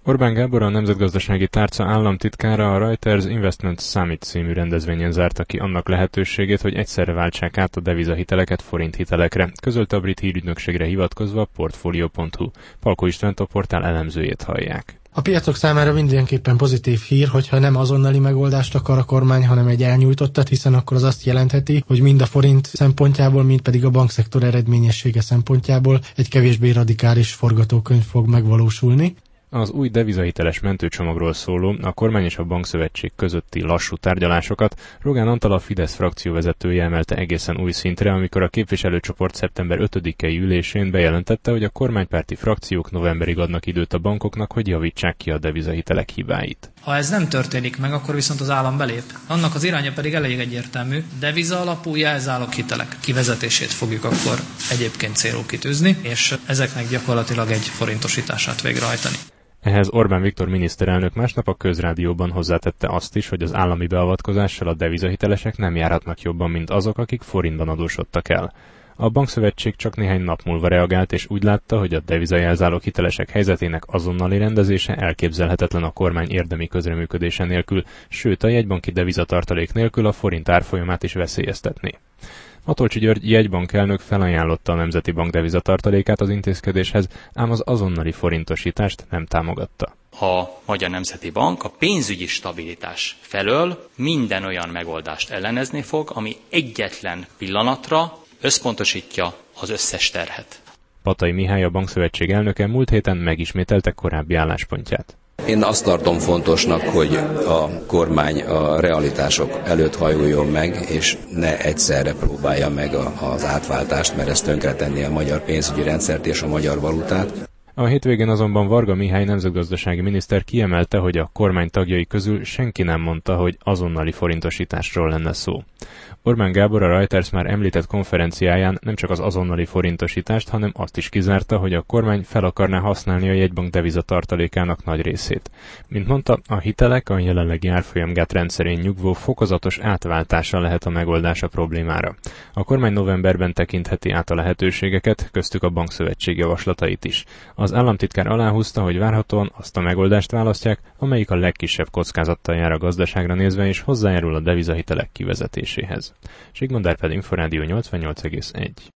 Orbán Gábor, a Nemzetgazdasági Tárca államtitkára a Reuters Investment Summit című rendezvényen zárta ki annak lehetőségét, hogy egyszerre váltsák át a devizahiteleket forinthitelekre, közölte a brit hírügynökségre hivatkozva a Portfolio.hu. Palko Istvánt, a portál elemzőjét hallják. A piacok számára mindenképpen pozitív hír, hogyha nem azonnali megoldást akar a kormány, hanem egy elnyújtottat, hiszen akkor az azt jelentheti, hogy mind a forint szempontjából, mind pedig a bankszektor eredményessége szempontjából egy kevésbé radikális forgatókönyv fog megvalósulni. Az új devizahiteles mentőcsomagról szóló, a kormány és a bankszövetség közötti lassú tárgyalásokat Rogán Antal, a Fidesz frakcióvezetője emelte egészen új szintre, amikor a képviselőcsoport szeptember 5-i ülésén bejelentette, hogy a kormánypárti frakciók novemberig adnak időt a bankoknak, hogy javítsák ki a devizahitelek hibáit. Ha ez nem történik meg, akkor viszont az állam belép. Annak az iránya pedig elég egyértelmű. Deviza alapú jelzáloghitelek kivezetését fogjuk akkor egyébként célul kitűzni, és ezeknek gyakorlatilag egy forintosítását végrehajtani. Ehhez Orbán Viktor miniszterelnök másnap a Közrádióban hozzátette azt is, hogy az állami beavatkozással a devizahitelesek nem járhatnak jobban, mint azok, akik forintban adósodtak el. A bankszövetség csak néhány nap múlva reagált, és úgy látta, hogy a devizajelzálók hitelesek helyzetének azonnali rendezése elképzelhetetlen a kormány érdemi közreműködése nélkül, sőt a jegybanki devizatartalék nélkül a forint árfolyamát is veszélyeztetné. Matolcsy György jegybankelnök felajánlotta a Nemzeti Bank devizatartalékát az intézkedéshez, ám az azonnali forintosítást nem támogatta. A Magyar Nemzeti Bank a pénzügyi stabilitás felől minden olyan megoldást ellenezni fog, ami egyetlen pillanatra összpontosítja az összes terhet. Patay Mihály, a bankszövetség elnöke múlt héten megismételte korábbi álláspontját. Én azt tartom fontosnak, hogy a kormány a realitások előtt hajoljon meg, és ne egyszerre próbálja meg az átváltást, mert ez tönkretenné a magyar pénzügyi rendszert és a magyar valutát. A hétvégén azonban Varga Mihály nemzetgazdasági miniszter kiemelte, hogy a kormány tagjai közül senki nem mondta, hogy azonnali forintosításról lenne szó. Orbán Gábor a Reuters már említett konferenciáján nem csak az azonnali forintosítást, hanem azt is kizárta, hogy a kormány fel akarná használni a jegybank devizatartalékának nagy részét. Mint mondta, a hitelek a jelenlegi árfolyamgát rendszerén nyugvó fokozatos átváltása lehet a megoldás a problémára. A kormány novemberben tekintheti át a lehetőségeket, köztük a bankszövetség javaslatait is. Az államtitkár aláhúzta, hogy várhatóan azt a megoldást választják, amelyik a legkisebb kockázattal jár a gazdaságra nézve és hozzájárul a devizahitelek kivezetéséhez. Zsigmond Árpád, Inforádió 88,1.